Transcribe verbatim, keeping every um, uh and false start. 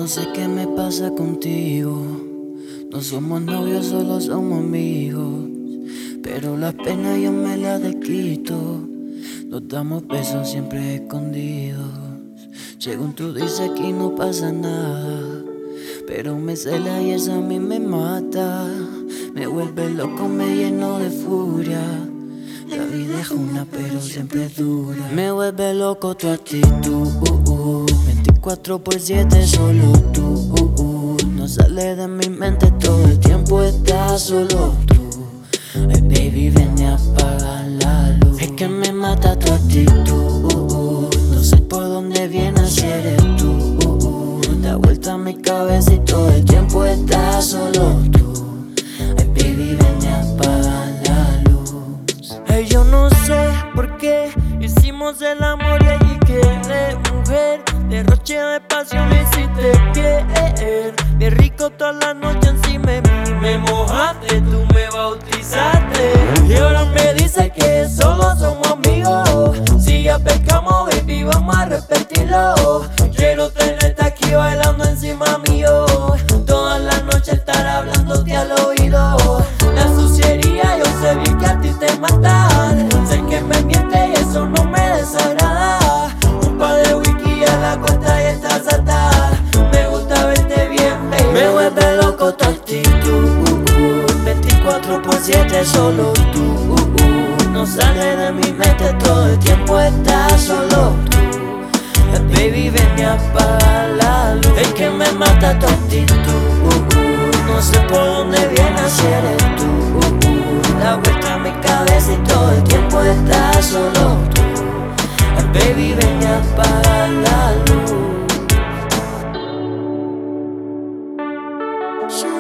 sé qué me pasa contigo. No somos novios, solo somos amigos. Pero la pena yo me la desquito. Nos damos besos siempre escondidos. Según tú dices aquí no pasa nada, pero me cela y eso a mí me mata. Me vuelve loco, me lleno de furia. La vida es una pero siempre es dura. Me vuelve loco tu actitud, veinticuatro por siete solo tú. No sale de mi mente, todo el tiempo estás solo tú. Ay baby, ven y apaga la luz. Es que me mata tu actitud. No sé por dónde vienes si eres tú. Da vuelta a mi cabeza y todo el tiempo estás solo tú. Ay baby, ven y apaga la luz. Ay, yo no sé por qué hicimos el amor y allí quedé, mujer. Derroche de pasión me hiciste bien. Bien rico toda la noche encima de mí me mojaste, tú me bautizaste. Y ahora me dice que solo somos amigos. Si ya pecamos, baby, vamos a repetirlo. Quiero tenerte aquí bailando encima mío. Toda la noche estar hablándote al oído. La suciería yo sé bien que a ti te matan. Sé que me mientes y eso no me desagrada. Un par de whisky a la cuenta y estás atada. Me gusta verte bien, baby. Me vuelve loco tu actitud. veinticuatro por siete solo tú. No sale de mi mente, todo el tiempo estás solo tú. Baby, ven y apaga la luz. Es que me mata tu actitud. No sé por dónde vienes si eres tú. Da vuelta a mi cabeza y todo el tiempo estás solo tú. Baby, ven y apaga la luz.